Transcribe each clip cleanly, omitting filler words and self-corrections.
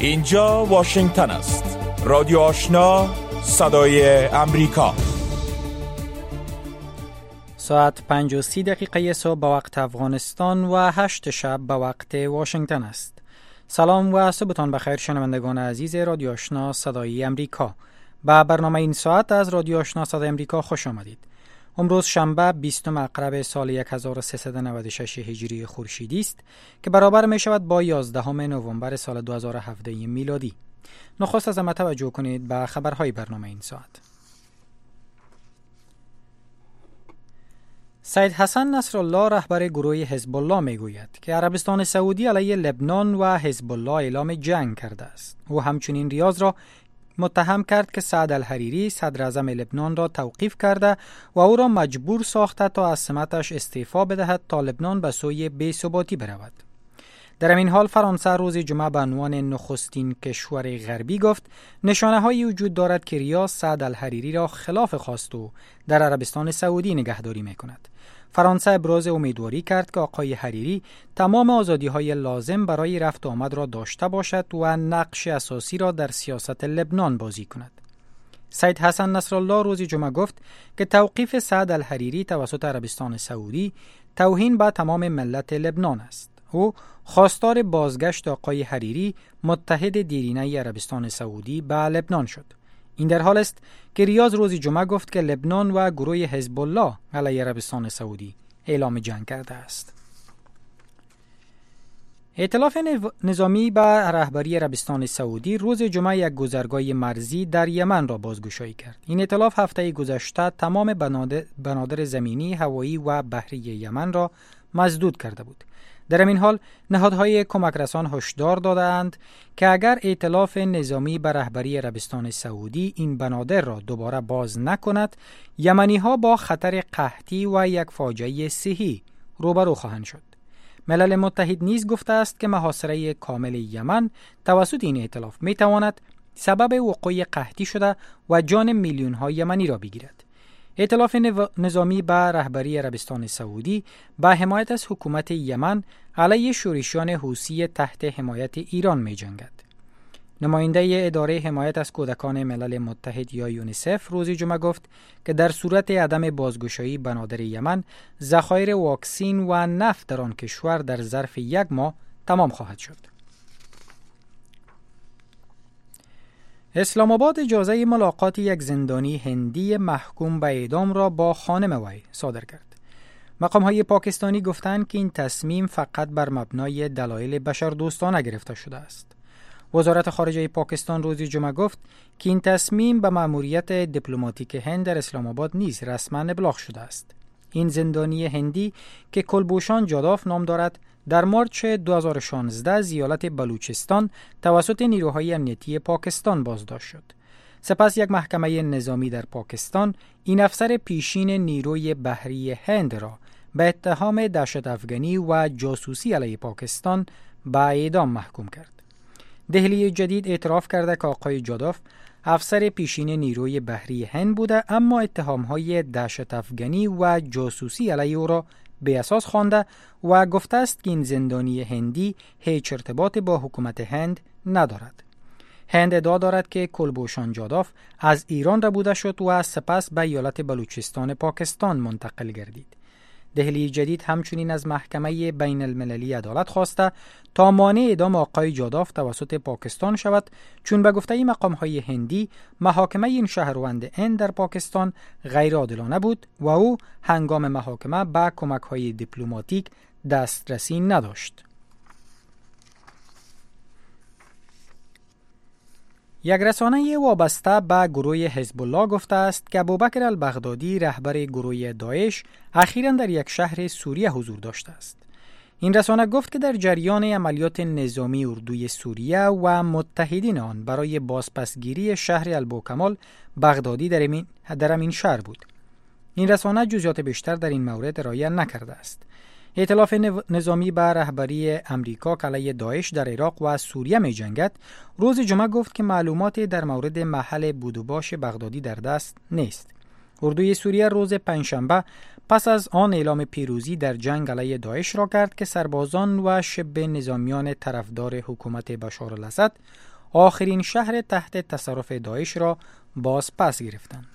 اینجا واشنگتن است. رادیو آشنا، صدای امریکا. ساعت 5:30 صبح به وقت افغانستان و 8 شب به وقت واشنگتن است. سلام و صبحتان بخیر شنوندگان عزیز رادیو آشنا صدای امریکا. به برنامه این ساعت از رادیو آشنا صدای امریکا خوش آمدید. امروز شنبه 20 مقرب سال 1396 هجری خورشیدی است که برابر می شود با 11 نوامبر سال 2017 میلادی. نخست از همه توجه کنید به خبرهای برنامه این ساعت. سید حسن نصرالله رهبر گروه حزب الله می گوید که عربستان سعودی علیه لبنان و حزب الله اعلام جنگ کرده است. او همچنین ریاض را متهم کرد که سعد الحریری صدر اعظم لبنان را توقیف کرده و او را مجبور ساخته تا از سمتش استعفا بدهد تا لبنان به سوی بی‌ثباتی برود. در این حال فرانسه روز جمعه به عنوان نخستین کشور غربی گفت نشانه‌هایی وجود دارد که ریاض سعد الحریری را خلاف خواست و در عربستان سعودی نگهداری می‌کند. فرانسه ابراز امیدواری کرد که آقای حریری تمام آزادی‌های لازم برای رفت و آمد را داشته باشد و نقش اساسی را در سیاست لبنان بازی کند. سید حسن نصرالله روز جمعه گفت که توقیف سعد الحریری توسط عربستان سعودی توهین به تمام ملت لبنان است. او خواستار بازگشت آقای حریری متحد دیرینه عربستان سعودی به لبنان شد. این در حال است که ریاض روز جمعه گفت که لبنان و گروه حزب الله علیه عربستان سعودی اعلام جنگ کرده است. ائتلاف نظامی به رهبری عربستان سعودی روز جمعه یک گذرگاه مرزی در یمن را بازگشایی کرد. این ائتلاف هفته گذشته تمام بنادر زمینی، هوایی و بحری یمن را مسدود کرده بود. در این حال نهادهای کمک رسان هشدار دادند که اگر ائتلاف نظامی به رهبری عربستان سعودی این بنادر را دوباره باز نکند، یمنی‌ها با خطر قحطی و یک فاجعه صحی روبرو خواهند شد. ملل متحد نیز گفته است که محاصره کامل یمن توسط این ائتلاف می‌تواند سبب وقوع قحطی شده و جان میلیون‌ها یمنی را بگیرد. ائتلاف نظامی به رهبری عربستان سعودی به حمایت از حکومت یمن علیه شورشیان حوثی تحت حمایت ایران می جنگد. نماینده اداره حمایت از کودکان ملل متحد یا یونیسف روز جمعه گفت که در صورت عدم بازگشایی بنادر یمن، ذخایر واکسین و نفت در آن کشور در ظرف 1 ماه تمام خواهد شد. اسلام آباد اجازه ملاقات یک زندانی هندی محکوم به اعدام را با خانم وی صادر کرد. مقام‌های پاکستانی گفتند که این تصمیم فقط بر مبنای دلایل بشردوستانه گرفته شده است. وزارت خارجه پاکستان روز جمعه گفت که این تصمیم به مأموریت دیپلماتیک هند در اسلام آباد نیز رسما ابلاغ شده است. این زندانی هندی که کلبوشان جاداف نام دارد، در مارچ 2016 از ایالت بلوچستان توسط نیروهای امنیتی پاکستان بازداشت شد. سپس یک محکمه نظامی در پاکستان این افسر پیشین نیروی بحری هند را به اتهام دهشت افغانی و جاسوسی علیه پاکستان به اعدام محکوم کرد. دهلی جدید اعتراف کرده که آقای جاداف افسر پیشین نیروی بحری هند بوده، اما اتهام‌های دهشت افغانی و جاسوسی علیه او را به اساس خوانده و گفته است که این زندانی هندی هیچ ارتباط با حکومت هند ندارد. هند ادعا دارد که کلبوشان جاداف از ایران ربوده شد و سپس به ایالت بلوچستان پاکستان منتقل گردید. دهلی جدید همچنین از محکمه بین المللی عدالت خواسته تا مانع اعدام آقای جاداف توسط پاکستان شود، چون به گفته مقام‌های هندی محاکمه این شهروند هند در پاکستان غیر عادلانه بود و او هنگام محاکمه به کمک‌های دیپلماتیک دسترسی نداشت. یک رسانه وابسته به گروه حزب الله گفته است که ابوبکر البغدادی رهبر گروه داعش اخیراً در یک شهر سوریه حضور داشته است. این رسانه گفت که در جریان عملیات نظامی اردوی سوریه و متحدین آن برای بازپسگیری شهر البوکمال، بغدادی در همین شهر بود. این رسانه جزئیات بیشتر در این مورد ارائه نکرده است. ائتلاف نظامی به رهبری امریکا که علیه داعش در عراق و سوریه می جنگد روز جمعه گفت که معلوماتی در مورد محل بود و باش بغدادی در دست نیست. اردوی سوریه روز پنجشنبه پس از آن اعلام پیروزی در جنگ علیه داعش را کرد که سربازان و شبه نظامیان طرفدار حکومت بشار الاسد آخرین شهر تحت تصرف داعش را باز پس گرفتند.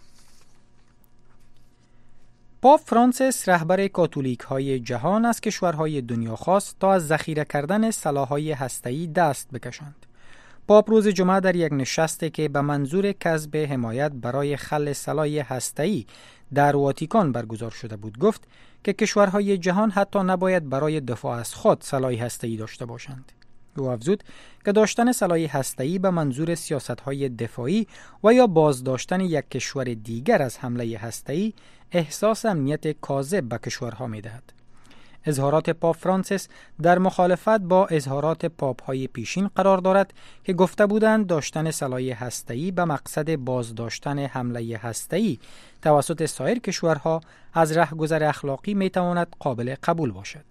پاپ فرانسیس رهبر کاتولیک‌های جهان از کشورهای دنیا خواست تا از ذخیره کردن سلاح‌های هسته‌ای دست بکشند. پاپ روز جمعه در یک نشستی که به منظور کسب حمایت برای خلع سلاح هسته‌ای در واتیکان برگزار شده بود گفت که کشورهای جهان حتی نباید برای دفاع از خود سلاح هسته‌ای داشته باشند. او افزود که داشتن سلاح هسته‌ای به منظور سیاست‌های دفاعی و یا بازداشتن یک کشور دیگر از حمله هسته‌ای احساس امنیت کاذب به کشورها می‌دهد. اظهارات پاپ فرانسیس در مخالفت با اظهارات پاپ‌های پیشین قرار دارد که گفته بودند داشتن سلاح هسته‌ای به مقصد بازداشتن حمله هسته‌ای توسط سایر کشورها از رهگذر اخلاقی می‌تواند قابل قبول باشد.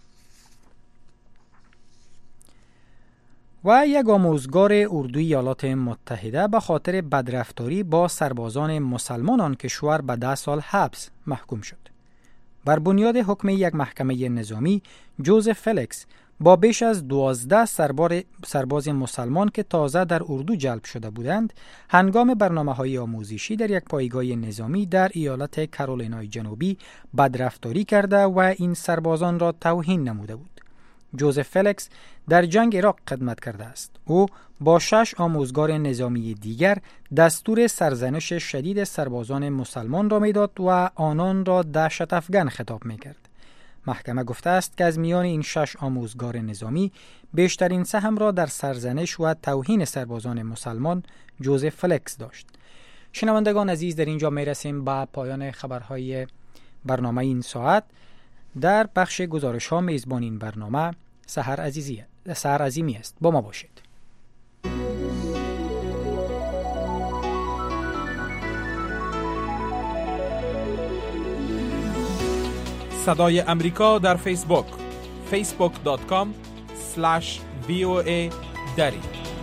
و یک آموزگار اردوی ایالات متحده به خاطر بدرفتاری با سربازان مسلمان آن کشور به 10 سال حبس محکوم شد. بر بنیاد حکم یک محکمه نظامی، جوزف فلکس با بیش از 12 سرباز مسلمان که تازه در اردو جلب شده بودند، هنگام برنامه‌های آموزشی در یک پایگاه نظامی در ایالت کارولینای جنوبی بدرفتاری کرده و این سربازان را توهین نموده بود. جوزف فلکس در جنگ عراق خدمت کرده است. او با 6 آموزگار نظامی دیگر دستور سرزنش شدید سربازان مسلمان را میداد و آنان را دهشت افکن خطاب میکرد. محکمه گفته است که از میان این 6 آموزگار نظامی بیشترین سهم را در سرزنش و توهین سربازان مسلمان جوزف فلکس داشت. شنوندگان عزیز، در اینجا میرسیم به پایان خبرهای برنامه این ساعت. در بخش گزارش ها میزبان این برنامه سحر عظیمی است. با ما باشید. صدای امریکا در فیسبوک facebook.com/VOA دری.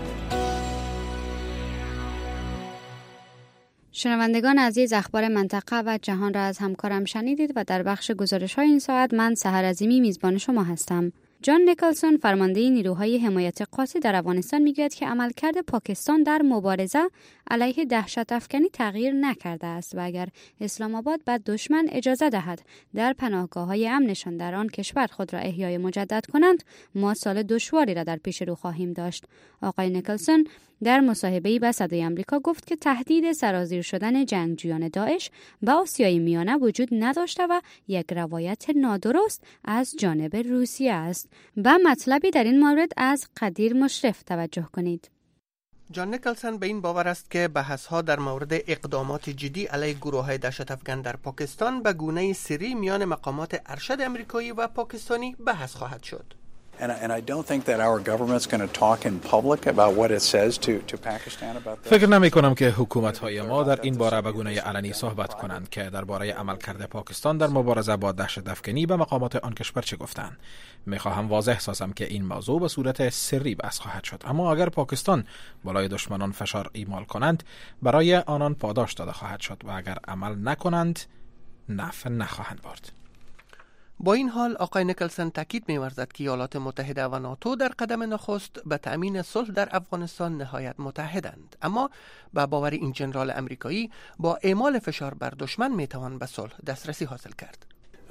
شنوندگان عزیز، اخبار منطقه و جهان را از همکارم شنیدید و در بخش گزارش‌های این ساعت من سحر عظیمی میزبان شما هستم. جان نیکلسون، فرمانده نیروهای حمایت قاسی در افغانستان، میگوید که عملکرد پاکستان در مبارزه علیه دهشت افکنی تغییر نکرده است و اگر اسلام آباد به دشمن اجازه دهد در پناهگاه‌های امنشان در آن کشور خود را احیای مجدد کنند، ما سال دشواری را در پیش رو خواهیم داشت. آقای نیکلسون در مصاحبه‌ای با صدای آمریکا گفت که تهدید سرازیر شدن جنگجویان داعش به آسیای میانه وجود نداشته و یک روایت نادرست از جانب روسیه است. به مطلبی در این مورد از قدیر مشرف توجه کنید. جان نیکلسون به این باور است که بحث‌ها در مورد اقدامات جدی علیه گروه‌های دهشت افکن در پاکستان به گونه سری میان مقامات ارشد آمریکایی و پاکستانی بحث خواهد شد. And I don't think that our government's going to talk in public about what it says to Pakistan about that. فکر نمی کنم که حکومت‌های ما در این باره به گونه علنی صحبت کنند که درباره عملکرد پاکستان در مبارزه با دهشت افکنی به مقامات آن کشور چه گفتند. می‌خواهم واضح سازم که این موضوع به صورت سری بحث خواهد شد، اما اگر پاکستان بالای دشمنان فشار اعمال کنند، برای آنان پاداش داده خواهد شد و اگر عمل نکنند، نفع نخواهند برد. با این حال آقای نیکلسون تاکید می‌ورزد که ایالات متحده و ناتو در قدم نخست به تأمین صلح در افغانستان نهایت متحدند، اما با باور این جنرال امریکایی با اعمال فشار بر دشمن میتوان به صلح دسترسی حاصل کرد.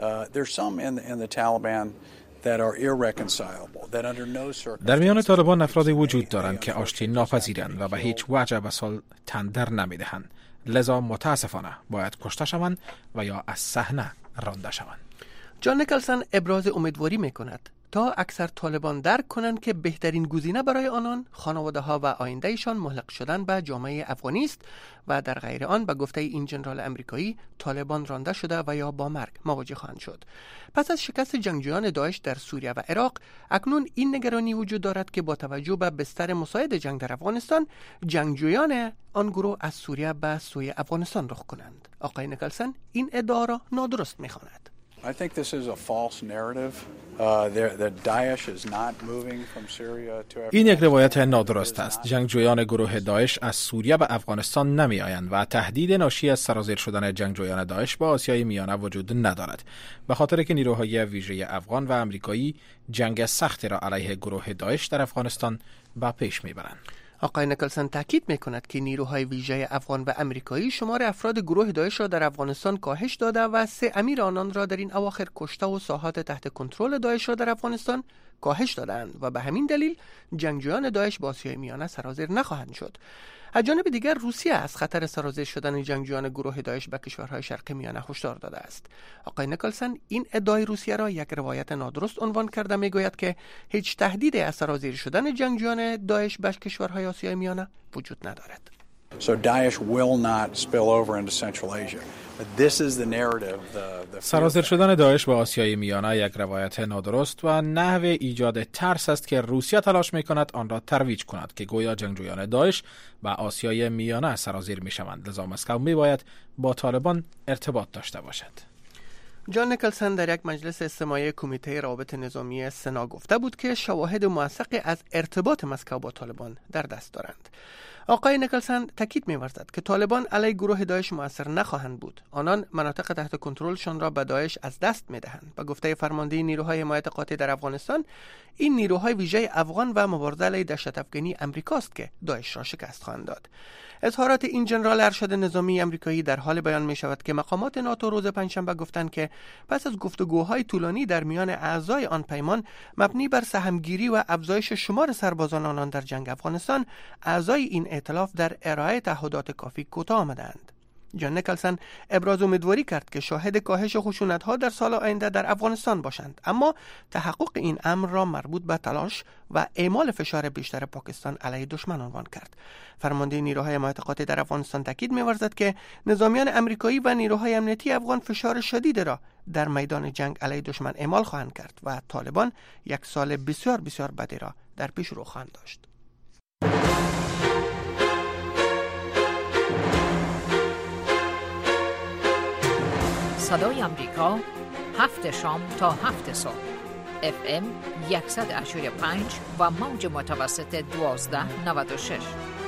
در میان طالبان افرادی وجود دارند که آشتی ناپذیرند و به هیچ وجه به صلح تن در نمیدهند، لذا متاسفانه باید کشته شوند و یا از صحنه رانده شوند. جان نیکلسون ابراز امیدواری میکند تا اکثر طالبان درک کنند که بهترین گزینه برای آنان، خانواده‌ها و آیندهشان ملحق شدن به جامعه افغانی است و در غیر آن به گفته این جنرال امریکایی طالبان رانده شده و یا با مرگ مواجه خواهند شد. پس از شکست جنگجویان داعش در سوریه و عراق، اکنون این نگرانی وجود دارد که با توجه به بستر مساعد جنگ در افغانستان، جنگجویان آن گروه از سوریه به سوی افغانستان رخ کنند. آقای نیکلسون این ادعا را نادرست می‌خواند. I think this is a false narrative. That Daesh is not moving from Syria to Afghanistan. این یک روایت نادرست است. جنگجویان گروه داعش از سوریه به افغانستان نمی آیند و تهدید ناشی از سرازیر شدن جنگجویان داعش با آسیای میانه وجود ندارد، به خاطر که نیروهای ویژه افغان و امریکایی جنگ سختی را علیه گروه داعش در افغانستان به پیش میبرند. آقای نیکلسون تاکید می‌کند که نیروهای ویژه افغان و امریکایی شمار افراد گروه داعش را در افغانستان کاهش داده و 3 امیر آنان را در این اواخر کشته و ساحات تحت کنترل داعش را در افغانستان کاهش دادند و به همین دلیل جنگجویان داعش با آسیای میانه سرازیر نخواهند شد. از جانب دیگر روسیه از خطر سرازیر شدن جنگجویان گروه داعش به کشورهای شرق میانه هشدار داده است. آقای نیکلسون این ادعای روسیه را یک روایت نادرست عنوان کرده میگوید که هیچ تهدیدی از سرازیر شدن جنگجویان داعش به کشورهای آسیای میانه وجود ندارد. So Daesh will not spill over into Central Asia. But this is the narrative. سرازیر شدن داعش به آسیای میانه یک روایت نادرست و نحو ایجاد ترس است که روسیه تلاش می‌کند آن را ترویج کند که گویا جنگجویان داعش به آسیای میانه سرازیر می‌شوند. لذا مسکو می‌باید با طالبان ارتباط داشته باشد. جان نیکلسون در یک مجلس استماعی کمیته روابط نظامی سنا گفته بود که شواهد موثقی از ارتباط مسکو با طالبان در دست دارند. آقای نیکلسون تاکید می‌ورزد که طالبان علیه گروه داعش مؤثر نخواهند بود. آنان مناطق تحت کنترلشان را به داعش از دست می‌دهند. به گفته فرمانده نیروهای حمایت قاطع در افغانستان، این نیروهای ویژه افغان و مبارزه علیه دهشت افغانی امریکاست که داعش را شکست خواهند داد. اظهارات این ژنرال ارشد نظامی آمریکایی در حال بیان می شود که مقامات ناتو روز پنجشنبه گفتند که پس از گفتگوهای طولانی در میان اعضای آن پیمان مبنی بر سهمگیری و افزایش شمار سربازان آنان در جنگ افغانستان، اعضای این ائتلاف در ارائه تعهدات کافی کوتاه آمدند. جان نیکلسون ابراز امیدواری کرد که شاهد کاهش خشونت‌ها در سال آینده در افغانستان باشند، اما تحقق این امر را مربوط به تلاش و اعمال فشار بیشتر پاکستان علیه دشمن عنوان کرد. فرمانده نیروهای حمایت قاطع در افغانستان تاکید می‌ورزد که نظامیان آمریکایی و نیروهای امنیتی افغان فشار شدید را در میدان جنگ علیه دشمن اعمال خواهند کرد و طالبان یک سال بسیار بدی را در پیش رو خواهند داشت. صدای آمریکا 7 شام تا 7 صبح FM 185 و موج متوسط 1296.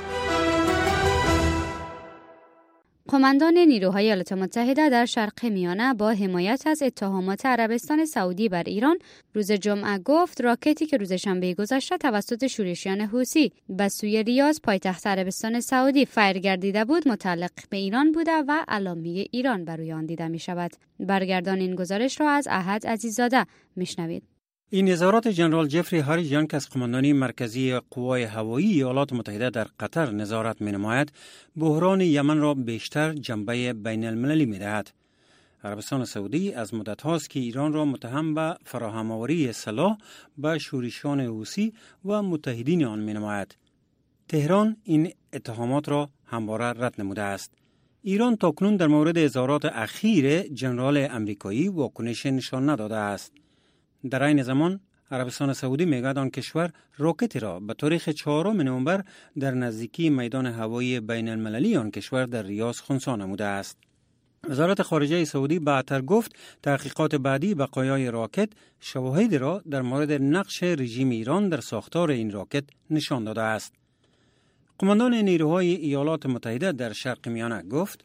قماندان نیروهای ایالات متحده در شرق میانه با حمایت از اتهامات عربستان سعودی بر ایران روز جمعه گفت راکتی که روز شنبه گذشته توسط شورشیان حوثی به سوی ریاض پایتخت عربستان سعودی فیر گردیده بود متعلق به ایران بوده و علامه ایران بر روی آن دیده می شود. برگردان این گزارش را از احد عزیزاده میشنوید. این اظهارات جنرال جفری هاریجان که از قماندانی مرکزی قوای هوایی ایالات متحده در قطر نظارت می‌نماید، بحران یمن را بیشتر جنبه بین المللی می‌دهد. عربستان سعودی از مدت هاست که ایران را متهم به فراهم‌آوری سلاح به شورشیان حوثی و متحدین آن می‌نماید. تهران این اتهامات را همواره رد نموده است. ایران تاکنون در مورد اظهارات اخیر جنرال امریکایی واکنش نشان نداده است. در این زمان عربستان سعودی میگوید آن کشور راکتی را به تاریخ 4 نوامبر در نزدیکی میدان هوایی بین المللی آن کشور در ریاض خنثی نموده است. وزارت خارجه سعودی بعدتر گفت تحقیقات بعدی بقایای راکت شواهدی را در مورد نقش رژیم ایران در ساختار این راکت نشان داده است. قماندان نیروهای ایالات متحده در شرق میانه گفت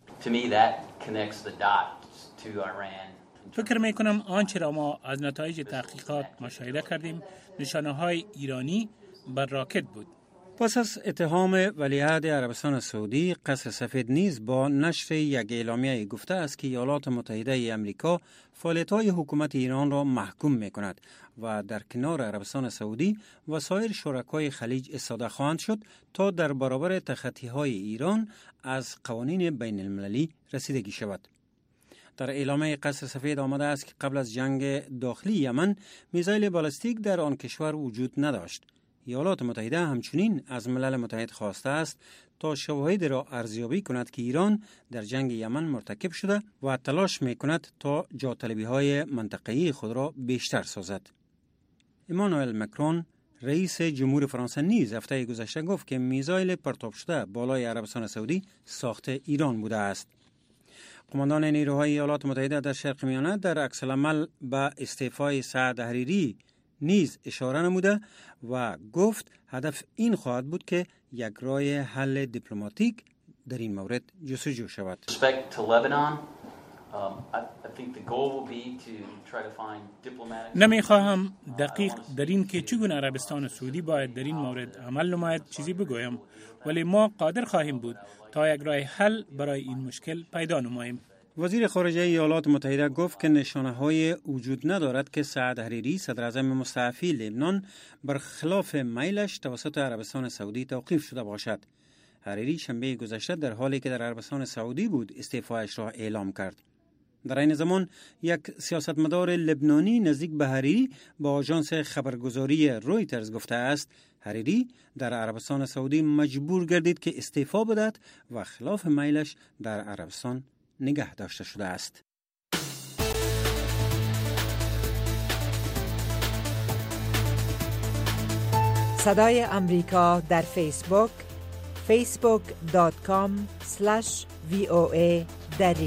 فکر میکنم آنچه را ما از نتایج تحقیقات مشاهده کردیم نشانه‌های ایرانی بر راکت بود. پس از اتهام ولیعهد عربستان سعودی، قصر سفید نیز با نشر یک اعلامیه گفته است که ایالات متحده ای امریکا فعالیت‌های حکومت ایران را محکوم می‌کند و در کنار عربستان سعودی و سایر شرکای خلیج ایستاده خواهند شد تا در برابر تخطی‌های ایران از قوانین بین المللی رسیدگی شود. در اعلامیه قصر سفید آمده است که قبل از جنگ داخلی یمن میزایل بالستیک در آن کشور وجود نداشت. ایالات متحده همچنین از ملل متحد خواسته است تا شواهد را ارزیابی کند که ایران در جنگ یمن مرتکب شده و تلاش میکند تا جاطلبی‌های منطقه‌ای خود را بیشتر سازد. امانوئل مکرون رئیس جمهور فرانسه نیز هفته گذشته گفت که میزایل پرتاب شده بالای عربستان سعودی ساخت ایران بوده است. قماندان نیروهای ایالات متحده در شرق میانه در عکس‌العمل به استعفای سعد حریری نیز اشاره نموده و گفت هدف این خواهد بود که یک راه حل دیپلماتیک در این مورد جستجو شود. نمیخواهم دقیق در این که چگونه عربستان سعودی باید در این مورد عمل نماید چیزی بگویم، ولی ما قادر خواهیم بود تا یک راه حل برای این مشکل پیدا نماییم. وزیر خارجه ایالات متحده گفت که نشانه‌های وجود ندارد که سعد حریری صدراعظم مستعفی لبنان برخلاف میلش توسط عربستان سعودی توقیف شده باشد. حریری شنبه گذشته در حالی که در عربستان سعودی بود استعفایش را اعلام کرد. در این زمان یک سیاستمدار لبنانی نزدیک به حریری با آژانس خبرگزاری رویترز گفته است حریری در عربستان سعودی مجبور گردید که استعفا بدهد و خلاف میلش در عربستان نگه داشته شده است. صدای امریکا در فیسبوک facebook.com/VOA دری.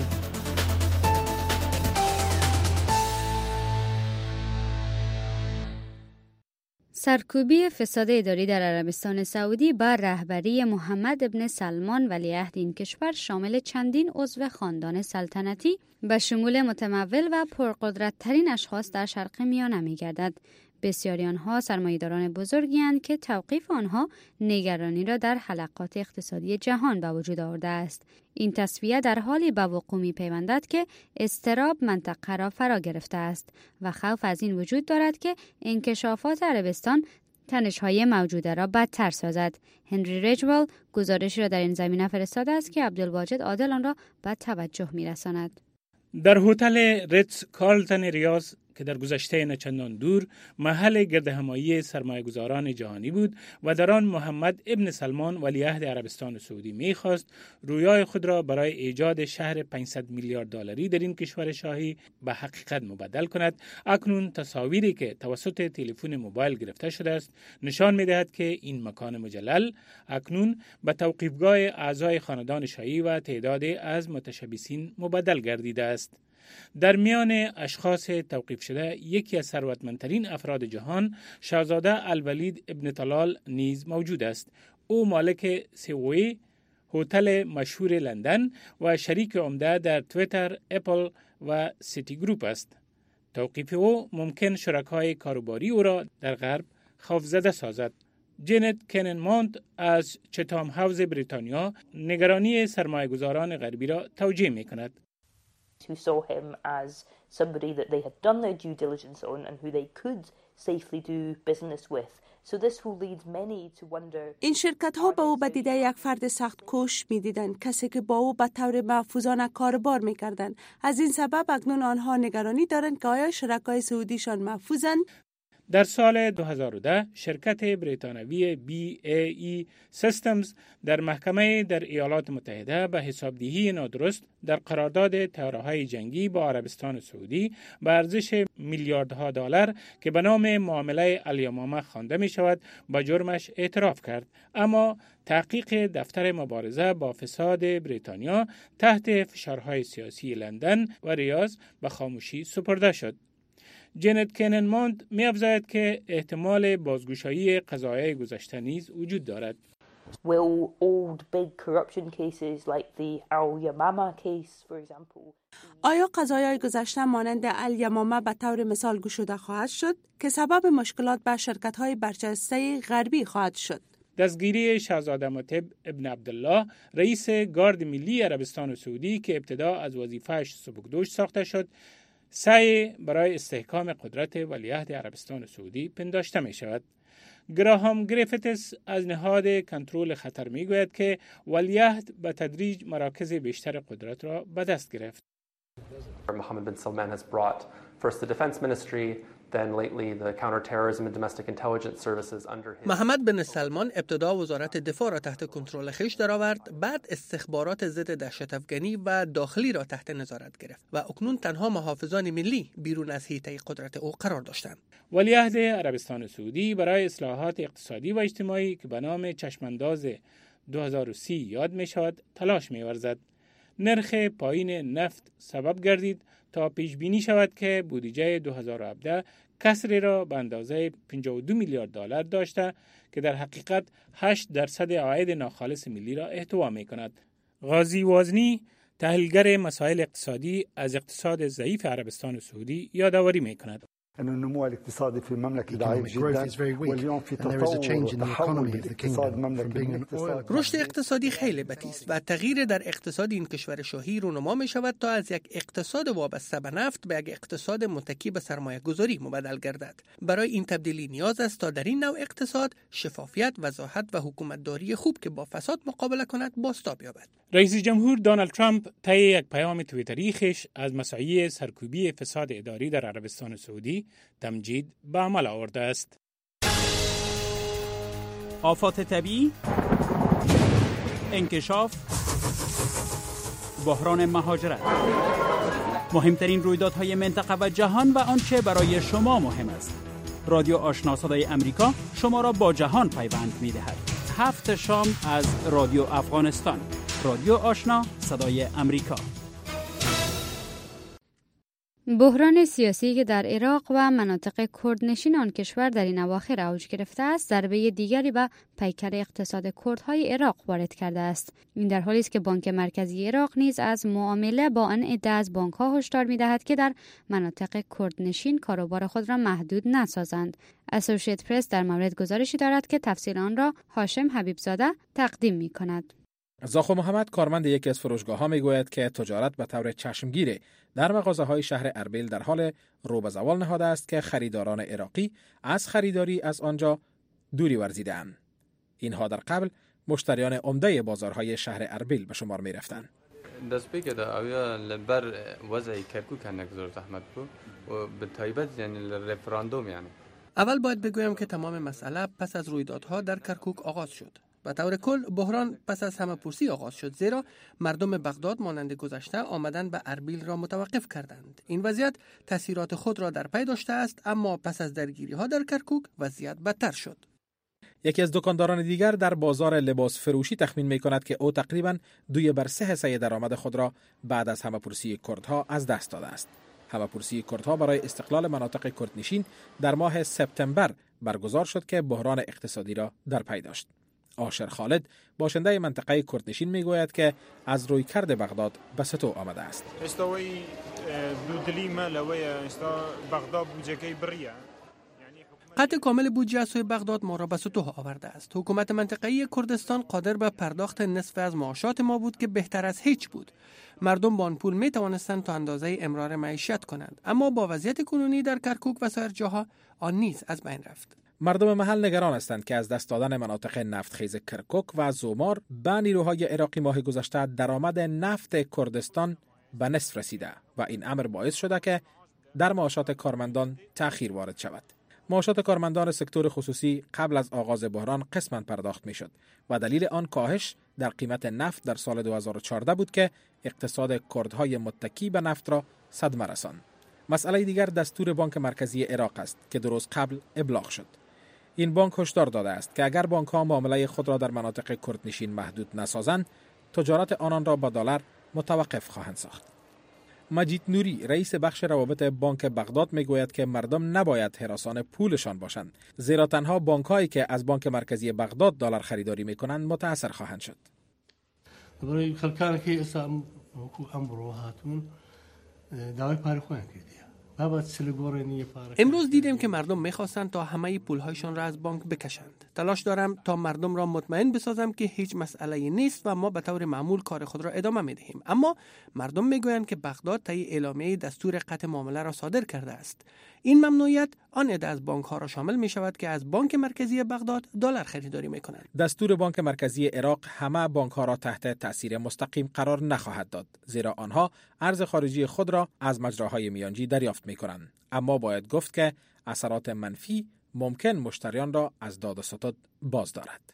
سرکوبی فساد اداری در عربستان سعودی بر رهبری محمد ابن سلمان ولیعهد این کشور شامل چندین عضو خاندان سلطنتی به شمول متمول و پرقدرت ترین اشخاص در شرق میانه می‌گردد. بسیاری آنها سرمایه‌داران بزرگی اند که توقیف آنها نگرانی را در حلقات اقتصادی جهان به وجود آورده است. این تصفیه در حالی به وقوع می‌پیوندد که اضطراب منطقه را فرا گرفته است و خوف از این وجود دارد که انکشافات عربستان تنش‌های موجوده را بدتر سازد. هنری رجوال گزارشی را در این زمینه فرستاده است که عبدالواجد عادل آن را به توجه می‌رساند. در هتل ریتز کارلتن ریاض که در گذشته نچندان دور محل گردهمایی سرمایه‌گذاران جهانی بود و در آن محمد ابن سلمان ولیعهد عربستان سعودی می‌خواست رویای خود را برای ایجاد شهر 500 میلیارد دلاری در این کشور شاهی به حقیقت مبدل کند، اکنون تصاویری که توسط تلفن موبایل گرفته شده است نشان می‌دهد که این مکان مجلل اکنون به توقیفگاه اعضای خاندان شاهی و تعدادی از متشبثین مبدل گردیده است. در میان اشخاص توقیف شده یکی از ثروتمندترین افراد جهان شاهزاده الولید ابن طلال نیز موجود است. او مالک سوی هتل مشهور لندن و شریک عمده در تویتر، اپل و سیتی گروپ است. توقیف او ممکن شرکای کاروباری او را در غرب خوفزده سازد. جنت کنن مونت از چتام هاوز بریتانیا نگرانی سرمایه‌گذاران غربی را توجیه می‌کند. Who saw him as somebody that they had done their due diligence on and who they could safely do business with. So this will lead many to wonder. این شرکت ها به او به دیده یک فرد سخت کوش می دیدند، کسی که با او به طور محفوظانه کاربار می کردند. از این سبب اکنون آنها نگرانی دارند که آیا شرکای سعودیشان محفوظند؟ در سال 2010 شرکت بریتانوی BAE Systems در محکمه در ایالات متحده به حسابدهی نادرست در قرارداد طیاره‌های جنگی با عربستان سعودی به ارزش میلیاردها دلار که به نام معامله الیمامه خوانده می شود به جرمش اعتراف کرد، اما تحقیق دفتر مبارزه با فساد بریتانیا تحت فشارهای سیاسی لندن و ریاض به خاموشی سپرده شد. جنت کنن مونت می‌افزاید که احتمال بازگشایی قضایای گذشته نیز وجود دارد. Will old big corruption cases like the Al Yamama case, for example. آیا قضایای گذشته مانند الیمامه به طور مثال گشوده خواهد شد که سبب مشکلات به شرکت‌های برجسته غربی خواهد شد؟ دستگیری شاهزاده مطب ابن عبدالله رئیس گارد ملی عربستان سعودی که ابتدا از وظیفه‌اش سبکدوش ساخته شد، سعی برای استحکام قدرت ولیعهد عربستان سعودی پنداشته می شود. گراهام گریفتس از نهاد کنترل خطر می گوید که ولیعهد به تدریج مراکز بیشتر قدرت را به دست گرفت. Mohammed bin Salman has brought first the defense ministry, then lately the counterterrorism and domestic intelligence services under his. محمد بن سلمان ابتدا وزارت دفاع را تحت کنترل خویش درآورد، بعد استخبارات ضد دهشت افغانی و داخلی را تحت نظارت گرفت و اکنون تنها محافظان ملی بیرون از حیطه قدرت او قرار داشتند. ولیعهد عربستان سعودی برای اصلاحات اقتصادی و اجتماعی که به نام چشمانداز 2030 یاد می شود تلاش می ورزد. نرخ پایین نفت سبب گردید تا پیش بینی شود که بودجه 2017 کسری را به اندازه 52 میلیارد دلار داشته که در حقیقت 8% عاید ناخالص ملی را احتوا می کند. غازی وازنی تحلیلگر مسائل اقتصادی از اقتصاد ضعیف عربستان سعودی یادآوری می‌کند. أن النمو الاقتصادي في المملكة ضعيف جدا واليوم في تطور وتحول باقتصاد مملكة. رشد اقتصادی خیلی بطیء است و تغییر در اقتصاد این کشور شاهی رونما می شود تا از یک اقتصاد وابسته به نفت به یک اقتصاد متکی به سرمایه گذاری مبدل گردد. برای این تبدیلی نیاز است تا در این نوع اقتصاد شفافیت، وضاحت و حکومتداری خوب که با فساد مقابله کند بازتاب یابد. رئیس جمهور دونالد ترامپ طی یک پیام توییتری خویش از مساعی سرکوبی فساد اداری در عربستان سعودی تمجید به عمل آورده است. آفات طبیعی، انکشاف، بحران مهاجرت، مهمترین رویدادهای منطقه و جهان و آنچه برای شما مهم است. رادیو آشنا صدای امریکا شما را با جهان پیوند می‌دهد. 7 شام از رادیو افغانستان. رادیو آشنا صدای امریکا. بحران سیاسی که در عراق و مناطق کردنشین آن کشور در این اواخر اوج گرفته است، ضربه دیگری به پیکر اقتصاد کردهای عراق وارد کرده است. این در حالی است که بانک مرکزی عراق نیز از معامله با آن عده از بانک‌ها هشدار می‌دهد که در مناطق کردنشین کاروبار خود را محدود نسازند. اسوسییت پرس در مورد گزارشی دارد که تفسیر آن را هاشم حبیبزاده تقدیم می‌کند. زاخو محمد کارمند یکی از فروشگاه‌ها میگوید که تجارت به طور چشمگیر در مغازه‌های شهر اربیل در حال رو به زوال نهاده است که خریداران عراقی از خریداری از آنجا دوری ورزیده‌اند. اینها در قبل مشتریان عمده بازارهای شهر اربیل به شمار می‌رفتند. دست به که آیا لبر وضعی کرکوک نگذار زحمت بود و به تایبت یعنی رفراندوم یعنی. اول باید بگویم که تمام مسئله پس از رویدادها در کرکوک آغاز شد. به طور کل بحران پس از همه‌پرسی آغاز شد، زیرا مردم بغداد مانند گذشته آمدن به اربیل را متوقف کردند. این وضعیت تاثیرات خود را در پی داشته است، اما پس از درگیری‌ها در کرکوک وضعیت بدتر شد. یکی از دکانداران دیگر در بازار لباس فروشی تخمین می‌کند که او تقریباً 2/3 درآمد خود را بعد از همه‌پرسی کردها از دست داده است. همه‌پرسی کردها برای استقلال مناطق کردنشین در ماه سپتامبر برگزار شد که بحران اقتصادی را در پی داشت. آشر خالد باشنده منطقه کردنشین میگوید که از رویکرد بغداد به ستو آمده است. قطع کامل بودجه از سوی بغداد ما را به سطوح آورده است. حکومت منطقه‌ای کردستان قادر به پرداخت نصف از معاشات ما بود که بهتر از هیچ بود. مردم با آن پول می توانستند تا اندازه امرار معیشت کنند، اما با وضعیت کنونی در کرکوک و سایر جاها آن نیز از بین رفت. مردم محل نگران هستند که از دست دادن مناطق نفتخیز کرکوک و زومار به نیروهای عراقی ماه گذشته درآمد نفت کردستان به نصف رسیده و این امر باعث شده که در معاشات کارمندان تأخیر وارد شود. معاشات کارمندان سکتور خصوصی قبل از آغاز بحران قسماً پرداخت میشد و دلیل آن کاهش در قیمت نفت در سال 2014 بود که اقتصاد کردهای متکی به نفت را صدمه رساند. مسئله دیگر دستور بانک مرکزی عراق است که 2 روز قبل ابلاغ شد. این بانک هشدار داده است که اگر بانک‌ها معامله خود را در مناطق کردنشین محدود نسازند، تجارت آنان را با دلار متوقف خواهند ساخت. مجید نوری رئیس بخش روابط بانک بغداد میگوید که مردم نباید هراسان پولشان باشند، زیرا تنها بانک‌هایی که از بانک مرکزی بغداد دلار خریداری می‌کنند متاثر خواهند شد. برای خلکان که اسلام امر هاتون دعای پاره خواهند کرد. امروز دیدیم که مردم میخواستند تا همه پولهایشان را از بانک بکشند. تلاش دارم تا مردم را مطمئن بسازم که هیچ مسئله نیست و ما به طور معمول کار خود را ادامه میدهیم. اما مردم میگویند که بغداد طی اعلامیه دستور قطع معامله را صادر کرده است. این ممنوعیت آن عده از بانک ها را شامل می شود که از بانک مرکزی بغداد دلار خریداری می کنند. دستور بانک مرکزی عراق همه بانک ها را تحت تاثیر مستقیم قرار نخواهد داد، زیرا آنها ارز خارجی خود را از مجراهای میانجی دریافت می کنند. اما باید گفت که اثرات منفی ممکن مشتریان را از داد و ستد باز دارد.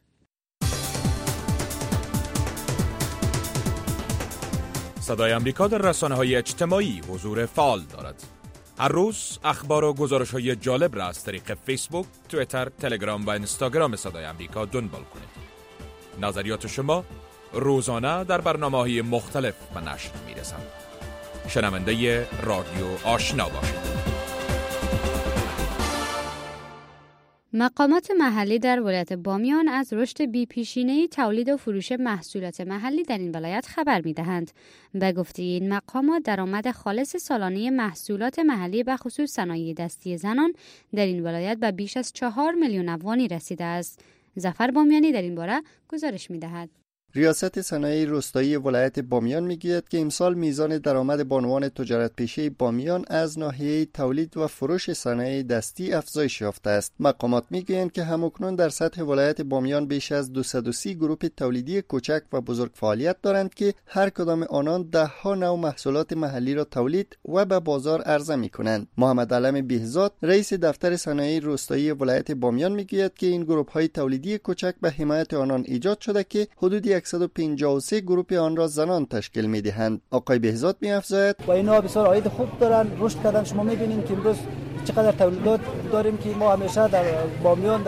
صدای امریکا در رسانه‌های اجتماعی حضور فعال دارد. هر روز اخبار و گزارش‌های جالب را از طریق فیسبوک، توییتر، تلگرام و اینستاگرام صدای امریکا دنبال کنید. نظریات شما روزانه در برنامه‌های مختلف به نشر می‌رسند. شنونده رادیو آشنا باشید. مقامات محلی در ولایت بامیان از رشد بی‌پیشینه تولید و فروش محصولات محلی در این ولایت خبر می‌دهند. به گفته این مقامات درآمد خالص سالانه محصولات محلی به خصوص صنایع دستی زنان در این ولایت به بیش از 4 میلیون افغانی رسیده است. ظفر بامیانی در این باره گزارش می‌دهد. ریاست صنایع روستایی ولایت بامیان میگوید که امسال میزان درآمد بانوان تجارت پیشه بامیان از ناحیه تولید و فروش صنایع دستی افزایش یافته است. مقامات میگویند که همکنون در سطح ولایت بامیان بیش از 230 گروه تولیدی کوچک و بزرگ فعالیت دارند که هر کدام آنان ده‌ها نوع محصولات محلی را تولید و به بازار عرضه میکنند. محمد علم بهزاد رئیس دفتر صنایع روستایی ولایت بامیان میگوید که این گروه‌های تولیدی کوچک به حمایت آنان ایجاد شده که حدود 153 گروه آن را زنان تشکیل می‌دهند. آقای بهزاد می‌افزاید و اینا بسیار عاید خوب دارن، رشد کردن. شما می‌بینید که امروز چقدر تولیدات داریم که ما همیشه در بامیان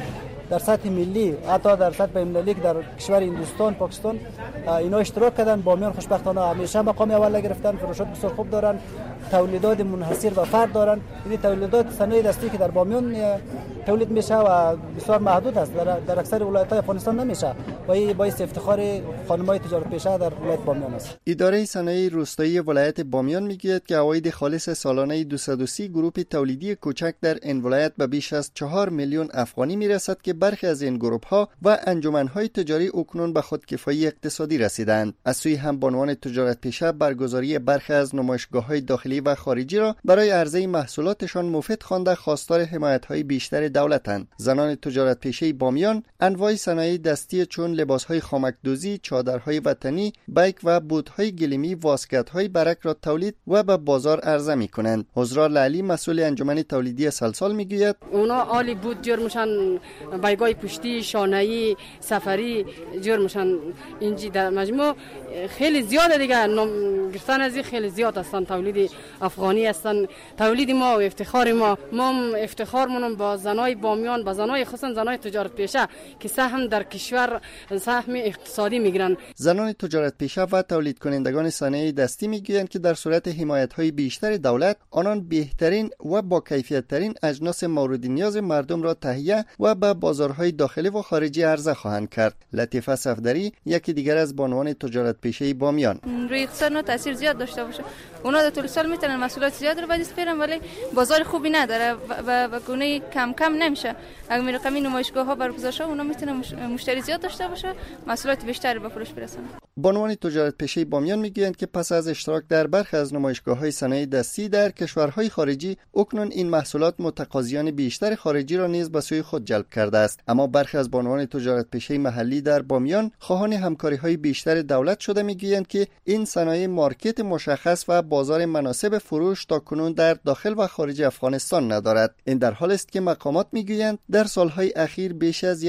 در سطح ملی، حتی در سطح بین‌المللی در کشور هندوستان، پاکستان اینا اشتراک کردن. بامیان خوشبختانه همیشه مقام اول گرفتن، فروشات بسیار خوب دارن، تولیدات منحصر و فرد دارن. این تولیدات صنایع دستی که در بامیان تولید میشه و بسیار محدود است، در اکثر ولایت‌های افغانستان نمیشه و این باعث افتخار خانم‌های تجارت پیشه در ولایت بامیان است. اداره صنایع روستایی ولایت بامیان میگوید که عواید خالص سالانه 230 گروه تولیدی کوچک در این ولایت به بیش از 4 میلیون افغانی میرسد که برخی از این گروه‌ها و انجمن‌های تجاری اکنون به خودکفایی اقتصادی رسیدند. از سوی هم بانوان تجارت پیشه برگزاری برخی از نمایشگاه‌های داخلی و خارجی را برای عرضه محصولاتشان مفید خوانده خواستار حمایت‌های بیشتر دولتند. زنان تجارت پیشه بامیان انواع صنایع دستی چون لباس‌های خامک‌دوزی، چادرهای وطنی، بیک و بوت‌های گلیمی، واسکت‌های برک را تولید و به بازار عرضه می‌کنند. حضرا لالی مسئول انجمن تولیدی سلسال می‌گوید اونا عالی بود جور میشن، بیگای پشتی، شانه‌ای، سفری جور میشن. اینجی در مجموع خیلی زیاده دیگه، گرفتن از خیلی زیاد هستن. تولید افغانی هستن، تولید ما و افتخار ما افتخارمون با زنای بامیان، با زنای خصوصا زنای تجارت پیشه که سهم در کشور سهم اقتصادی میگیرن. زنان تجارت پیشه و تولید کنندگان صنایع دستی میگویند که در صورت حمایت‌های بیشتر دولت آنان بهترین و با کیفیت ترین اجناس مورد نیاز مردم را تهیه و به بازارهای داخلی و خارجی عرضه خواهند کرد. لطیفه صفدری یکی دیگر از بانوان تجارت پیشه بامیان: روی اقتصاد تاثیر زیاد داشته باشه. اونا در طول سال میتونن محصولات زیاد رو بدیس بیارن ولی بازار خوبی نداره و گونه کم نمیشه. اگر می رقمی نمایشگاه‌ها برگزار شه اونا میتونن مشتری زیاد داشته باشه، محصولات بیشتری به فروش برسونن. بانوان تجارت پیشه بامیان میگویند که پس از اشتراک در برخی از نمایشگاه‌های صنایع دستی در کشورهای خارجی، اکنون این محصولات متقاضیان بیشتر خارجی را نیز به سوی خود جلب کرده است. اما برخی از بانوان تجارت پیشه محلی در بامیان خواهان همکاری‌های بیشتر دولت شده میگویند که این صنایع مارکت مشخص و بازار مناسب فروش تاکنون در داخل و خارج افغانستان ندارد. این در حالی است که مقامات میگویند در سالهای اخیر بیش از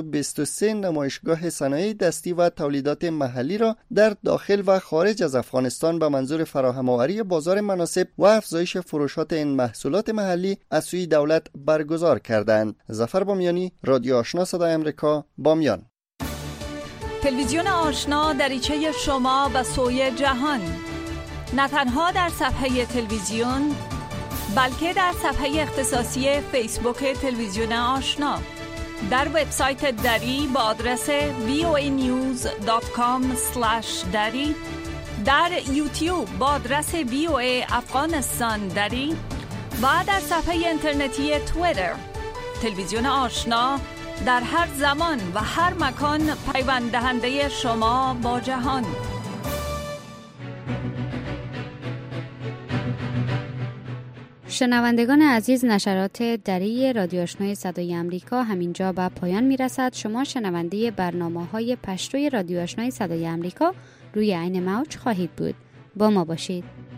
123 نمایشگاه صنایع دستی و تولیدات محلی را در داخل و خارج از افغانستان به منظور فراهم‌آوری بازار مناسب و افزایش فروشات این محصولات محلی از سوی دولت برگزار کردند. ظفر بامیانی، رادیو آشنا صدای آمریکا، بامیان. تلویزیون آشنا دریچه شما به سوی جهان، نه تنها در صفحه تلویزیون بلکه در صفحه اختصاصی فیسبوک تلویزیون آشنا، در وبسایت دری با آدرس voanews.com/dari، در یوتیوب با آدرس VOA افغانستان دری و در صفحه اینترنتی توییتر. تلویزیون آشنا در هر زمان و هر مکان پیوند دهنده شما با جهان. شنوندگان عزیز، نشرات دری رادیو آشنای صدای آمریکا همینجا به پایان میرسد. شما شنونده برنامه‌های پشتوی رادیو آشنای صدای آمریکا روی عین موج خواهید بود. با ما باشید.